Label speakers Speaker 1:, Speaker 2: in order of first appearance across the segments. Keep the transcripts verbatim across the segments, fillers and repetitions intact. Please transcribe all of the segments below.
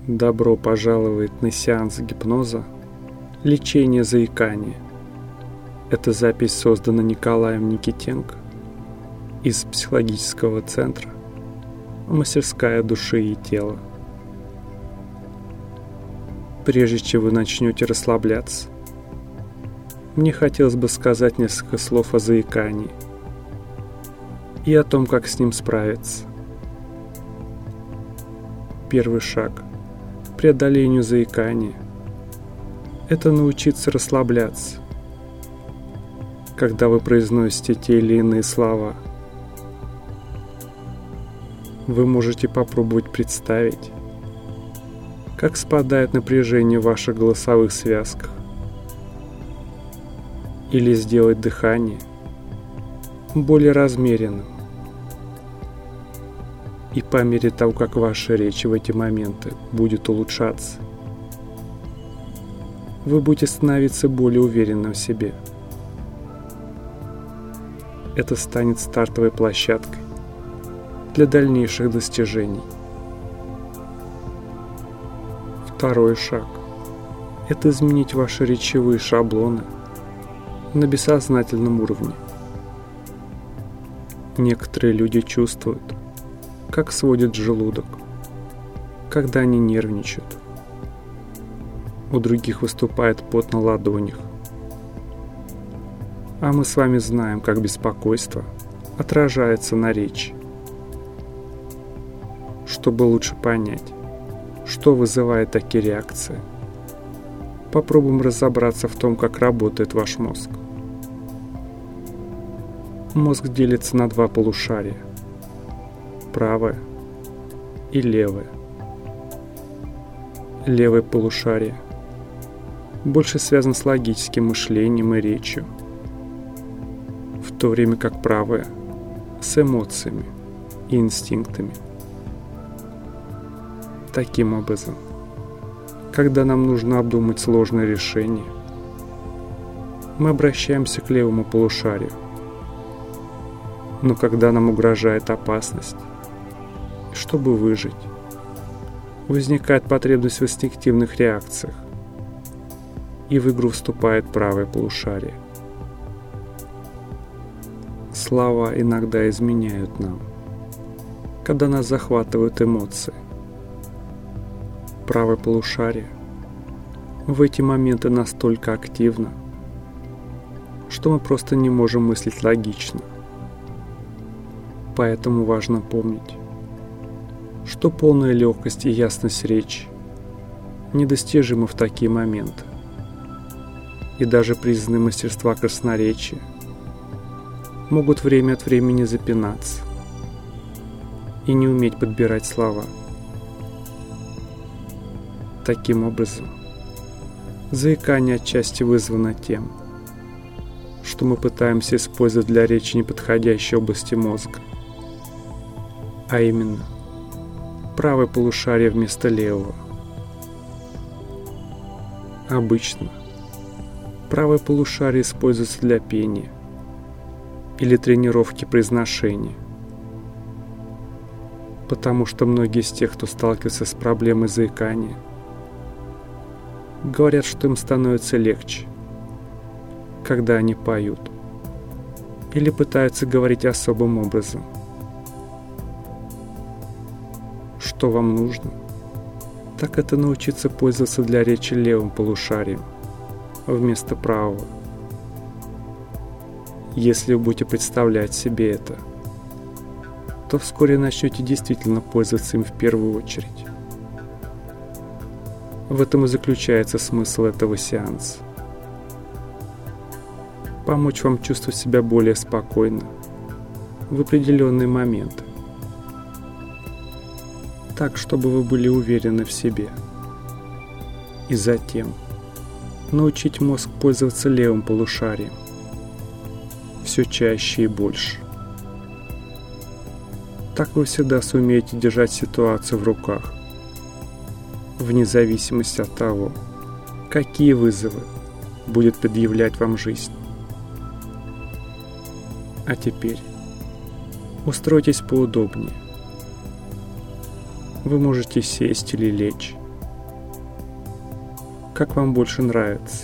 Speaker 1: Добро пожаловать на сеанс гипноза «Лечение заикания». Эта запись создана Николаем Никитенко из психологического центра «Мастерская души и тела». Прежде чем вы начнете расслабляться, мне хотелось бы сказать несколько слов о заикании и о том, как с ним справиться. Первый шаг к преодолению заикания – это научиться расслабляться, когда вы произносите те или иные слова. Вы можете попробовать представить, как спадает напряжение в ваших голосовых связках, или сделать дыхание более размеренным. И по мере того, как ваша речь в эти моменты будет улучшаться, вы будете становиться более уверенным в себе. Это станет стартовой площадкой для дальнейших достижений. Второй шаг – это изменить ваши речевые шаблоны на бессознательном уровне. Некоторые люди чувствуют, как сводит желудок, когда они нервничают. У других выступает пот на ладонях. А мы с вами знаем, как беспокойство отражается на речи. Чтобы лучше понять, что вызывает такие реакции, попробуем разобраться в том, как работает ваш мозг. Мозг делится на два полушария – правое и левое. Левое полушарие больше связано с логическим мышлением и речью, в то время как правое – с эмоциями и инстинктами. Таким образом, когда нам нужно обдумать сложное решение, мы обращаемся к левому полушарию. Но когда нам угрожает опасность, чтобы выжить, возникает потребность в инстинктивных реакциях, и в игру вступает правое полушарие. Слова иногда изменяют нам, когда нас захватывают эмоции. Правое полушарие в эти моменты настолько активно, что мы просто не можем мыслить логично. Поэтому важно помнить, что полная легкость и ясность речи недостижимы в такие моменты. И даже признанные мастерства красноречия могут время от времени запинаться и не уметь подбирать слова. Таким образом, заикание отчасти вызвано тем, что мы пытаемся использовать для речи неподходящие области мозга, а именно правое полушарие вместо левого. Обычно правое полушарие используется для пения или тренировки произношения, потому что многие из тех, кто сталкивается с проблемой заикания, говорят, что им становится легче, когда они поют или пытаются говорить особым образом. Что вам нужно, так это научиться пользоваться для речи левым полушарием вместо правого. Если вы будете представлять себе это, то вскоре начнете действительно пользоваться им в первую очередь. В этом и заключается смысл этого сеанса. Помочь вам чувствовать себя более спокойно в определенные моменты, так, чтобы вы были уверены в себе. И затем научить мозг пользоваться левым полушарием все чаще и больше. Так вы всегда сумеете держать ситуацию в руках, вне зависимости от того, какие вызовы будет предъявлять вам жизнь. А теперь устройтесь поудобнее. Вы можете сесть или лечь, как вам больше нравится.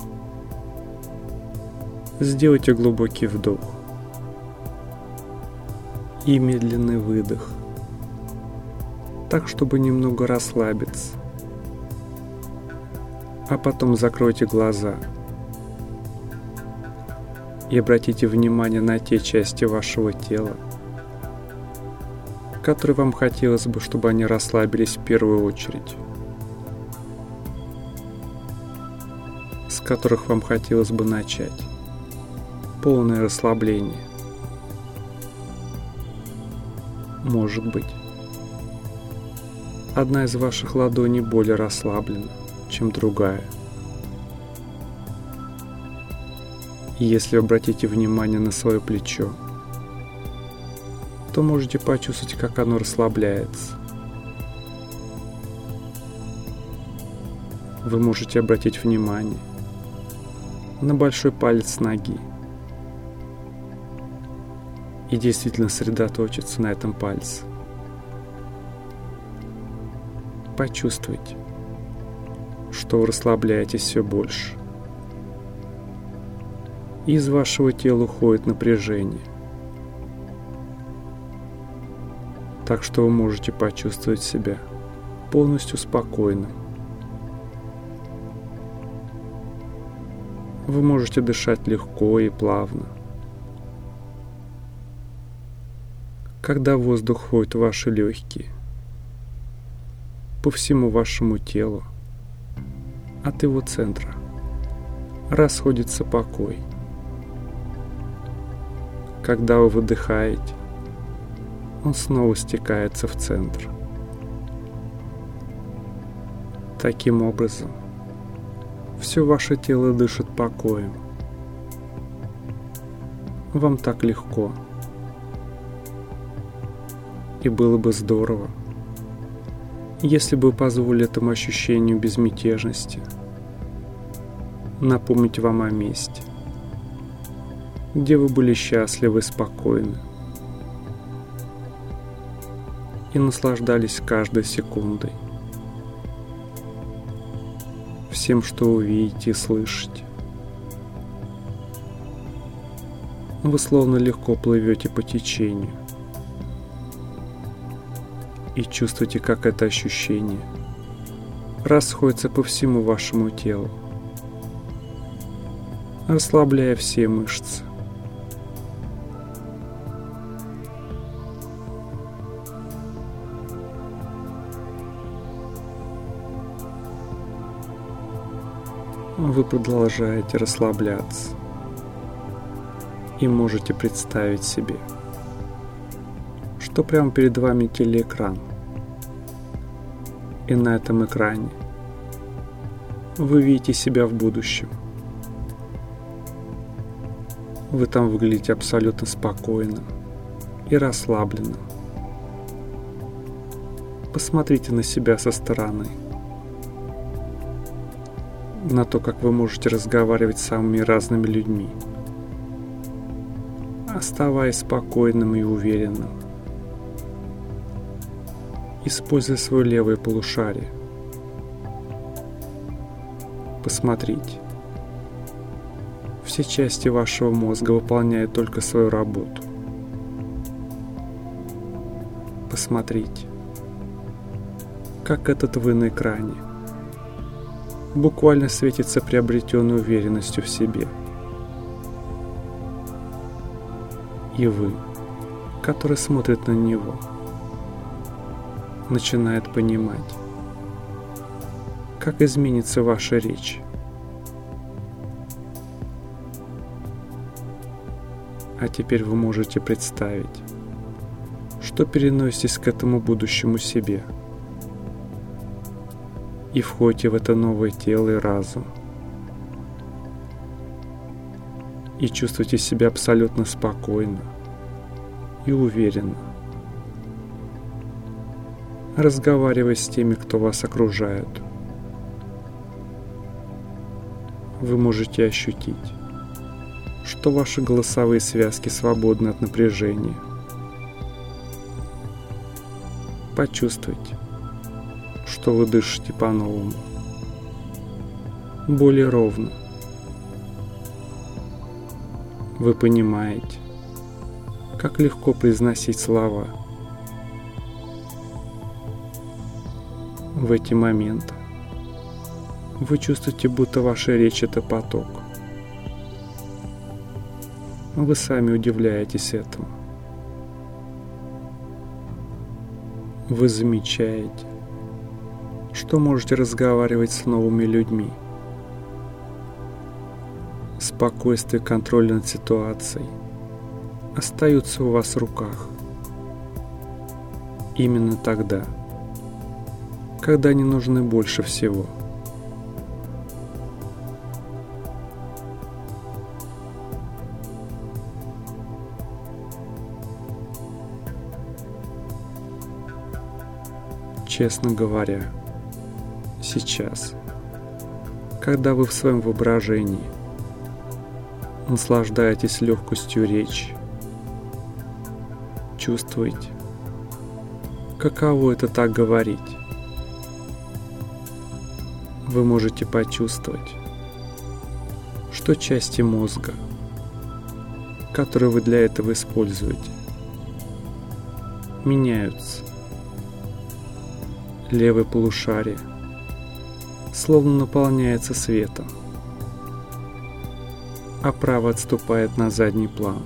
Speaker 1: Сделайте глубокий вдох и медленный выдох, так, чтобы немного расслабиться. А потом закройте глаза и обратите внимание на те части вашего тела, которые вам хотелось бы, чтобы они расслабились в первую очередь, с которых вам хотелось бы начать полное расслабление. Может быть, одна из ваших ладоней более расслаблена, чем другая. И если обратите внимание на свое плечо, то можете почувствовать, как оно расслабляется. Вы можете обратить внимание на большой палец ноги и действительно сосредоточиться на этом пальце. Почувствуйте, что вы расслабляетесь все больше. Из вашего тела уходит напряжение, так что вы можете почувствовать себя полностью спокойным. Вы можете дышать легко и плавно. Когда воздух входит в ваши легкие, по всему вашему телу, от его центра расходится покой. Когда вы выдыхаете, он снова стекается в центр. Таким образом, все ваше тело дышит покоем. Вам так легко. И было бы здорово, если бы позволили этому ощущению безмятежности напомнить вам о месте, где вы были счастливы и спокойны и наслаждались каждой секундой, всем, что вы видите и слышите. Вы словно легко плывете по течению и чувствуете, как это ощущение расходится по всему вашему телу, расслабляя все мышцы. Вы продолжаете расслабляться и можете представить себе, что прямо перед вами телеэкран, и на этом экране вы видите себя в будущем. Вы там выглядите абсолютно спокойным и расслабленным. Посмотрите на себя со стороны, на то, как вы можете разговаривать с самыми разными людьми, оставаясь спокойным и уверенным, используя свое левое полушарие. Посмотрите. Все части вашего мозга выполняют только свою работу. Посмотрите, как этот вы на экране буквально светится приобретенной уверенностью в себе. И вы, который смотрит на него, начинает понимать, как изменится ваша речь. А теперь вы можете представить, что переноситесь к этому будущему себе и входите в это новое тело и разум. И чувствуете себя абсолютно спокойно и уверенно, разговаривая с теми, кто вас окружает. Вы можете ощутить, что ваши голосовые связки свободны от напряжения. Почувствуйте, что вы дышите по-новому. более ровно. Вы понимаете, как легко произносить слова. В эти моменты вы чувствуете, будто ваша речь — это поток. Вы сами удивляетесь этому. Вы замечаете, что можете разговаривать с новыми людьми. Спокойствие и контроль над ситуацией остаются у вас в руках. Именно тогда, когда они нужны больше всего. Честно говоря, сейчас, когда вы в своем воображении наслаждаетесь легкостью речи, чувствуете, каково это так говорить. Вы можете почувствовать, что части мозга, которые вы для этого используете, меняются. Левое полушарие словно наполняется светом, а правое отступает на задний план.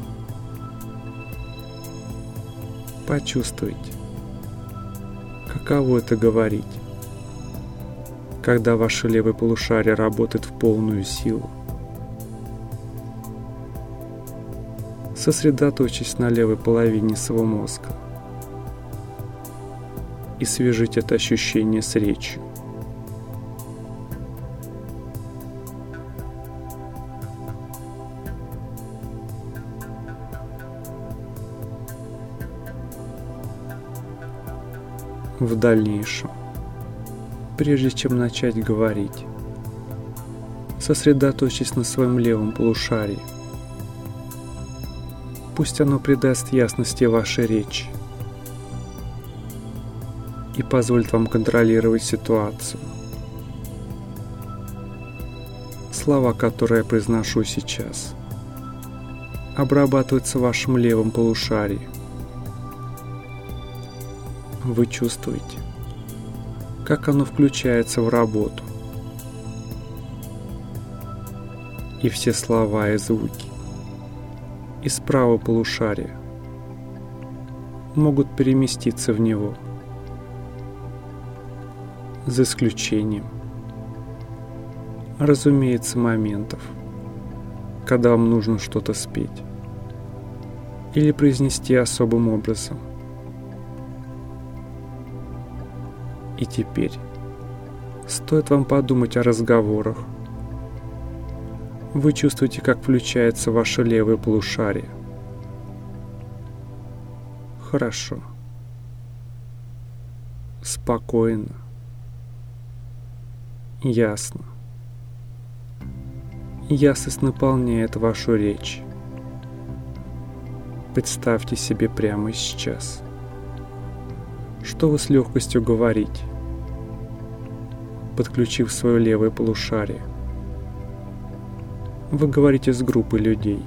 Speaker 1: Почувствуйте, каково это говорить, когда ваше левое полушарие работает в полную силу. Сосредоточьтесь на левой половине своего мозга и свяжите это ощущение с речью. В дальнейшем, прежде чем начать говорить, сосредоточьтесь на своем левом полушарии. Пусть оно придаст ясности вашей речи и позволит вам контролировать ситуацию. Слова, которые я произношу сейчас, обрабатываются в вашем левом полушарии. Вы чувствуете, как оно включается в работу. И все слова и звуки из правого полушария могут переместиться в него, за исключением, разумеется, моментов, когда вам нужно что-то спеть или произнести особым образом. И теперь стоит вам подумать о разговорах. Вы чувствуете, как включается ваше левое полушарие. Хорошо. Спокойно. Ясно. Ясность наполняет вашу речь. Представьте себе прямо сейчас, что вы с легкостью говорите, подключив свое левое полушарие. Вы говорите с группой людей.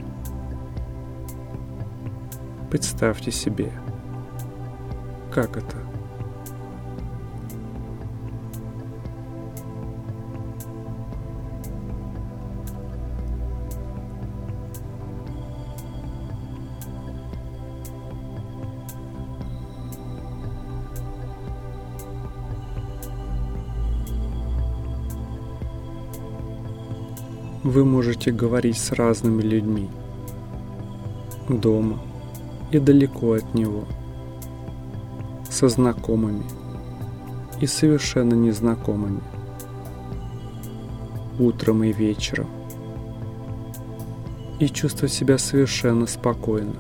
Speaker 1: Представьте себе, как это. Вы можете говорить с разными людьми, дома и далеко от него, со знакомыми и совершенно незнакомыми, утром и вечером, и чувствовать себя совершенно спокойно.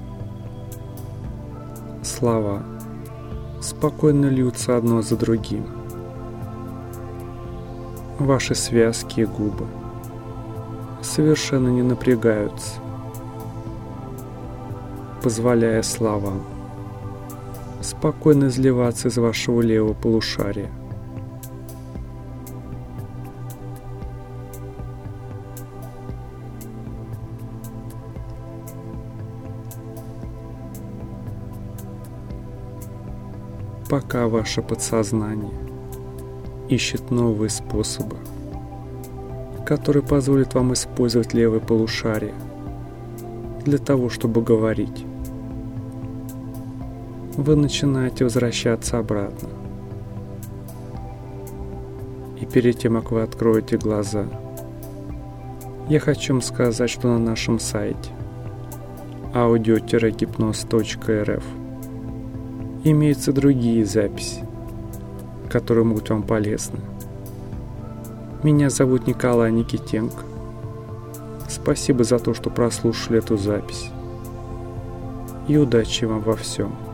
Speaker 1: Слова спокойно льются одно за другим. Ваши связки и губы совершенно не напрягаются, позволяя словам спокойно изливаться из вашего левого полушария. пока ваше подсознание ищет новые способы, которые позволят вам использовать левое полушарие для того, чтобы говорить. Вы начинаете возвращаться обратно. И перед тем, как вы откроете глаза, я хочу вам сказать, что на нашем сайте аудио гипноз точка эр эф имеются другие записи, которые могут вам полезны. Меня зовут Николай Никитенко. Спасибо за то, что прослушали эту запись. И удачи вам во всем.